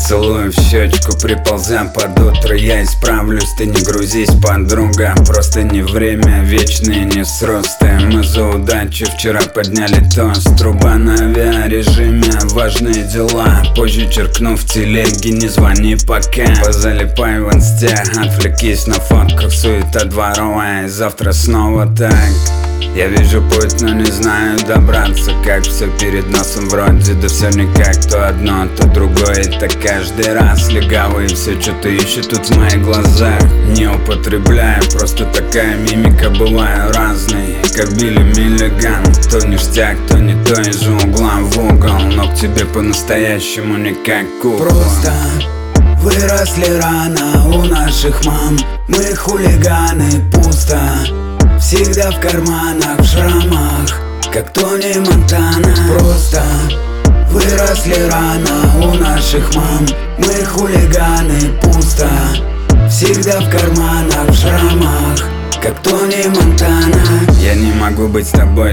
Поцелуй в щечку, приползя под утро. Я исправлюсь, ты не грузись, подруга. Просто не время, вечные не сросты. Мы за удачу вчера подняли тост. Труба на авиарежиме, важные дела. Позже черкну в телеге, не звони пока. Позалипай в инсте, отвлекись на фотках. Суета дворовая, завтра снова так. Я вижу путь, но не знаю добраться. Как все перед носом вроде, да все никак. То одно, то другое, и так каждый раз. Легавые все что-то ищут тут в моих глазах. Не употребляю, просто такая мимика. Бываю разной, как Билли Миллиган. То ништяк, то не то, из угла в угол. Но к тебе по-настоящему не как кукла. Просто выросли рано у наших мам. Мы хулиганы, пусто. Всегда в карманах, в шрамах, как Тони Монтана. Просто выросли рано у наших мам. Мы хулиганы, пусто. Всегда в карманах, в шрамах, как Тони Монтана. Я не могу быть с тобой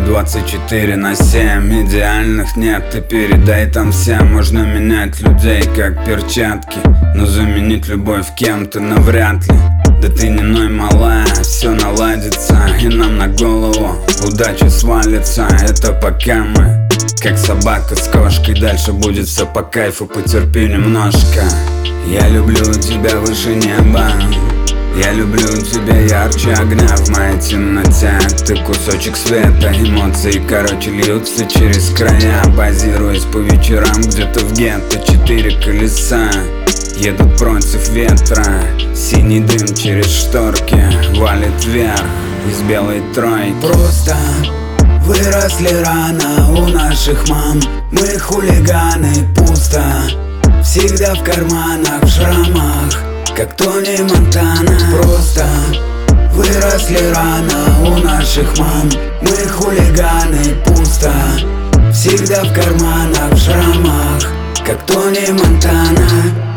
24/7. Идеальных нет, ты передай там всем. Можно менять людей как перчатки, но заменить любовь кем-то навряд ли. Да ты не ной, малая, все наладится, и нам на голову удача свалится. Это пока мы, как собака с кошкой. Дальше будет все по кайфу, потерпи немножко. Я люблю тебя выше неба. Я люблю тебя ярче огня в моей темноте. Ты кусочек света, эмоции, короче, льются через края. Базируясь по вечерам где-то в гетто. 4 колеса едут против ветра. Синий дым через шторки валит вверх из белой тройки. Просто выросли рано у наших мам. Мы хулиганы, пусто. Всегда в карманах, в шрамах, как Тони Монтана. Просто выросли рано у наших мам. Мы хулиганы, пусто. Всегда в карманах, в шрамах, как Тони Монтана.